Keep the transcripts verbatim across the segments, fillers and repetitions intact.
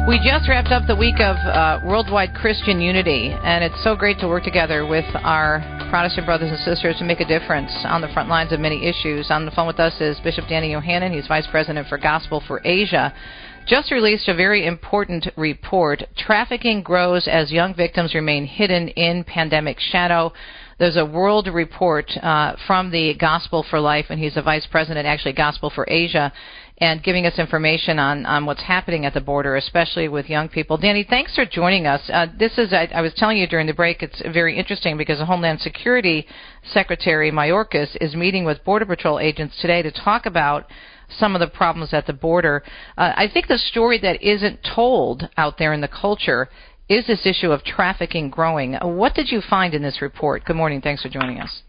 We just wrapped up the week of uh, Worldwide Christian Unity, and it's so great to work together with our Protestant brothers and sisters to make a difference on the front lines of many issues. On the phone with us is Bishop Danny Yohannan. He's Vice President for Gospel for Asia. Just released a very important report. Trafficking grows as young victims remain hidden in pandemic shadow. There's a world report uh, from the Gospel for Life, and he's the Vice President, actually, Gospel for Asia, and giving us information on, on what's happening at the border, especially with young people. Danny, thanks for joining us. Uh, this is, I, I was telling you during the break, it's very interesting because the Homeland Security Secretary Mayorkas is meeting with Border Patrol agents today to talk about some of the problems at the border. Uh, I think the story that isn't told out there in the culture is this issue of trafficking growing. What did you find in this report? Good morning. Thanks for joining us.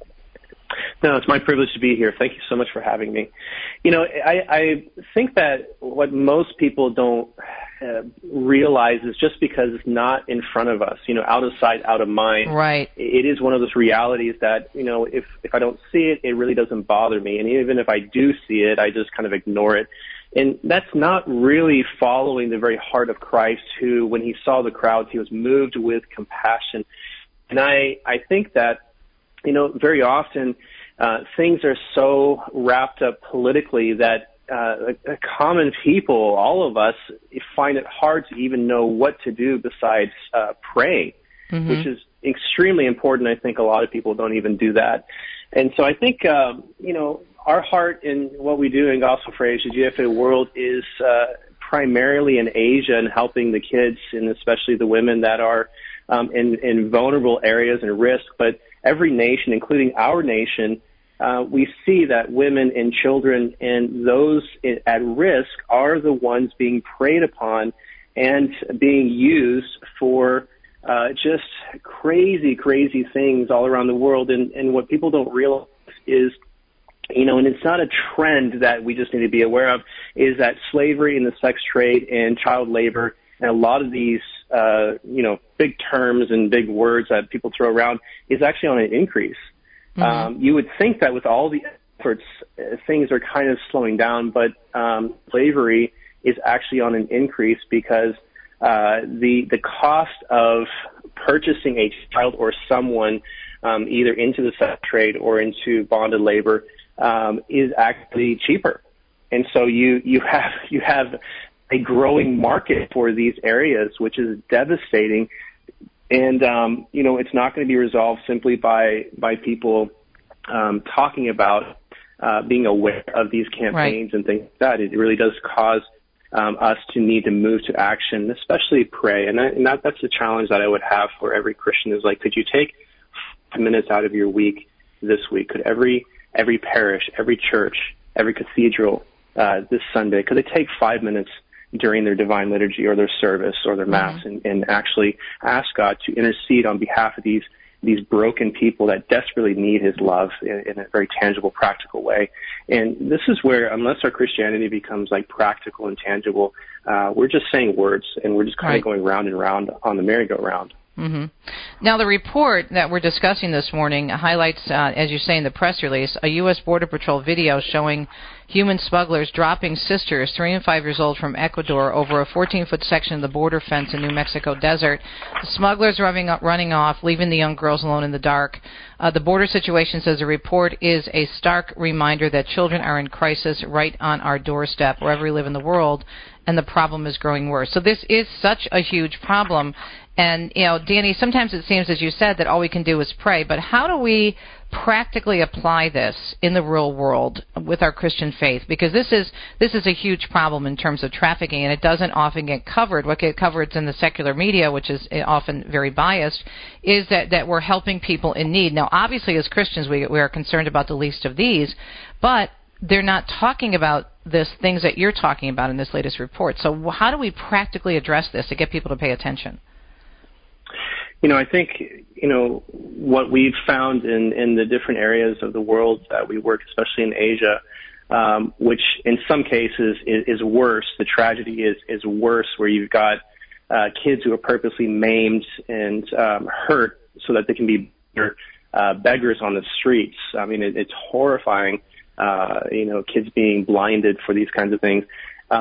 No, it's my privilege to be here. Thank you so much for having me. You know, I, I think that what most people don't uh, realize is just because it's not in front of us, you know, out of sight, out of mind. Right. It is one of those realities that, you know, if, if I don't see it, it really doesn't bother me. And even if I do see it, I just kind of ignore it. And that's not really following the very heart of Christ, who, when he saw the crowds, he was moved with compassion. And I, I think that, you know, very often uh, things are so wrapped up politically that uh, common people, all of us, find it hard to even know what to do besides uh, pray, mm-hmm. which is extremely important. I think a lot of people don't even do that. And so I think, um, you know, our heart in what we do in Gospel for Asia, G F A World, is uh, primarily in Asia and helping the kids and especially the women that are um, in, in vulnerable areas and risk. But every nation, including our nation, uh, we see that women and children and those at risk are the ones being preyed upon and being used for uh, just crazy, crazy things all around the world. And, and what people don't realize is, you know, and it's not a trend that we just need to be aware of, is that slavery and the sex trade and child labor and a lot of these, uh, you know, big terms and big words that people throw around is actually on an increase. Mm-hmm. Um, you would think that with all the efforts, uh, things are kind of slowing down, but um, slavery is actually on an increase because uh, the the cost of purchasing a child or someone um, either into the sex trade or into bonded labor um, is actually cheaper. And so you, you have you have a growing market for these areas, which is devastating. And, um, you know, it's not going to be resolved simply by, by people um, talking about uh, being aware of these campaigns right. and things like that. It really does cause um, us to need to move to action, especially pray. And, that, and that, that's the challenge that I would have for every Christian is like, could you take five minutes out of your week this week? Could every every parish, every church, every cathedral uh, this Sunday, could they take five minutes during their divine liturgy or their service or their mass mm-hmm. and, and actually ask God to intercede on behalf of these these broken people that desperately need his love in, in a very tangible, practical way. And this is where, unless our Christianity becomes like practical and tangible, uh, we're just saying words and we're just kind right. of going round and round on the merry-go-round. Mm-hmm. Now, the report that we're discussing this morning highlights, uh, as you say in the press release, a U S Border Patrol video showing human smugglers dropping sisters, three and five years old, from Ecuador over a fourteen-foot section of the border fence in New Mexico desert. The smugglers running, up, running off, leaving the young girls alone in the dark. Uh, the border situation, says the report, is a stark reminder that children are in crisis right on our doorstep, wherever we live in the world, and the problem is growing worse. So this is such a huge problem. And, you know, Danny, sometimes it seems, as you said, that all we can do is pray. But how do we practically apply this in the real world with our Christian faith? Because this is this is a huge problem in terms of trafficking, and it doesn't often get covered. What gets covered in the secular media, which is often very biased, is that, that we're helping people in need. Now, obviously, as Christians, we, we are concerned about the least of these, but they're not talking about this things that you're talking about in this latest report. So how do we practically address this to get people to pay attention? You know, I think, you know, what we've found in, in the different areas of the world that we work, especially in Asia, um, which in some cases is, is worse. The tragedy is, is worse, where you've got uh, kids who are purposely maimed and um, hurt so that they can be uh, beggars on the streets. I mean, it, it's horrifying, uh, you know, kids being blinded for these kinds of things. Um,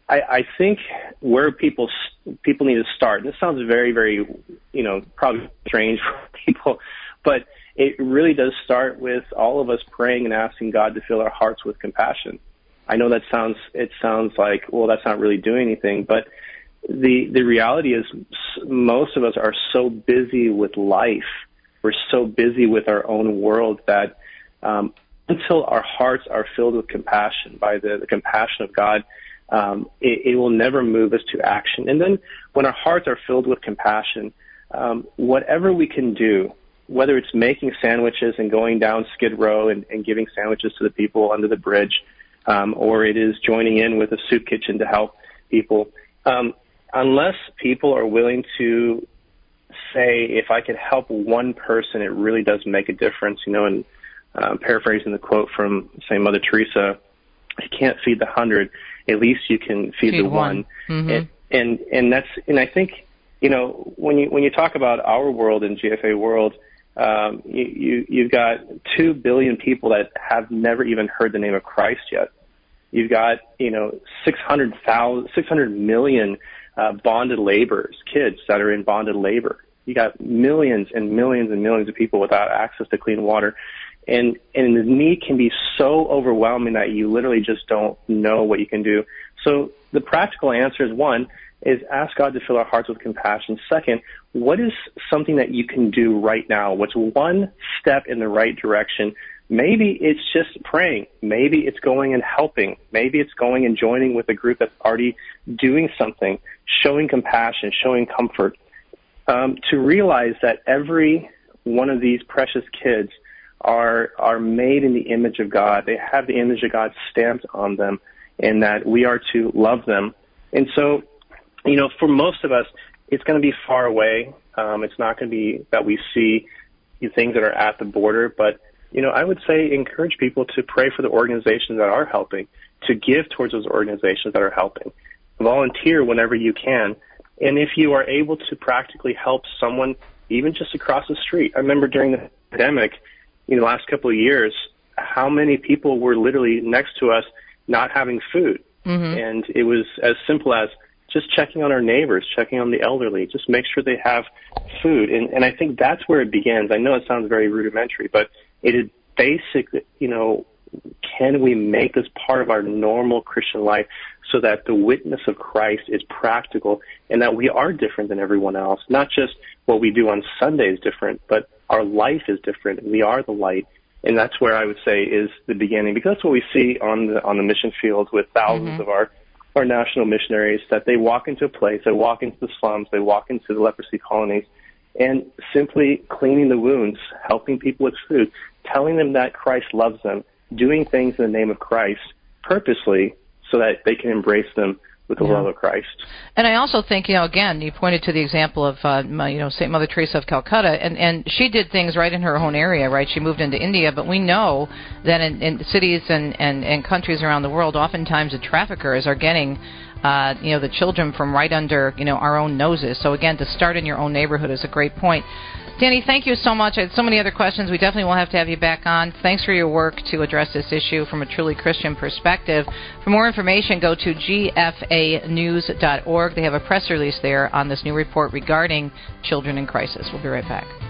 I, I think where people people need to start, and this sounds very, very, you know, probably strange for people, but it really does start with all of us praying and asking God to fill our hearts with compassion. I know that sounds, it sounds like, well, that's not really doing anything, but the the reality is most of us are so busy with life, we're so busy with our own world that um, until our hearts are filled with compassion, by the, the compassion of God, um, it, it will never move us to action. And then when our hearts are filled with compassion, um, whatever we can do, whether it's making sandwiches and going down Skid Row and, and giving sandwiches to the people under the bridge, um, or it is joining in with a soup kitchen to help people, um, unless people are willing to say, if I could help one person, it really does make a difference. You know, and um, paraphrasing the quote from, say, Mother Teresa, you can't feed the hundred, at least you can feed, feed the one. one. Mm-hmm. And, and and that's and I think, you know, when you when you talk about our world and G F A world, um, you, you you've got two billion people that have never even heard the name of Christ yet. You've got, you know, six hundred thousand, six hundred million uh, bonded laborers, kids that are in bonded labor. You got millions and millions and millions of people without access to clean water. And, and the need can be so overwhelming that you literally just don't know what you can do. So the practical answer is, one, is ask God to fill our hearts with compassion. Second, what is something that you can do right now? What's one step in the right direction? Maybe it's just praying. Maybe it's going and helping. Maybe it's going and joining with a group that's already doing something, showing compassion, showing comfort. Um, to realize that every one of these precious kids are are made in the image of God. They have the image of God stamped on them, and that we are to love them. And so, you know, for most of us, it's going to be far away. Um, it's not going to be that we see the things that are at the border, but you know, I would say encourage people to pray for the organizations that are helping, to give towards those organizations that are helping. Volunteer whenever you can. And if you are able to practically help someone, even just across the street. I remember during the pandemic, you know, the last couple of years, how many people were literally next to us not having food. Mm-hmm. And it was as simple as just checking on our neighbors, checking on the elderly, just make sure they have food. And, and I think that's where it begins. I know it sounds very rudimentary, but it is basic, you know, can we make this part of our normal Christian life so that the witness of Christ is practical and that we are different than everyone else? Not just what we do on Sunday is different, but our life is different and we are the light. And that's where I would say is the beginning, because that's what we see on the on the mission field with thousands mm-hmm. of our, our national missionaries, that they walk into a place, they walk into the slums, they walk into the leprosy colonies, and simply cleaning the wounds, helping people with food, telling them that Christ loves them, doing things in the name of Christ purposely so that they can embrace them with the yeah. love of Christ. And I also think, you know, again, you pointed to the example of, uh, you know, Saint Mother Teresa of Calcutta, and, and she did things right in her own area, right? She moved into India, but we know that in, in cities and, and, and countries around the world, oftentimes the traffickers are getting Uh, you know, the children from right under, you know, our own noses. So, again, to start in your own neighborhood is a great point. Danny, thank you so much. I had so many other questions. We definitely will have to have you back on. Thanks for your work to address this issue from a truly Christian perspective. For more information, go to G F A news dot org. They have a press release there on this new report regarding children in crisis. We'll be right back.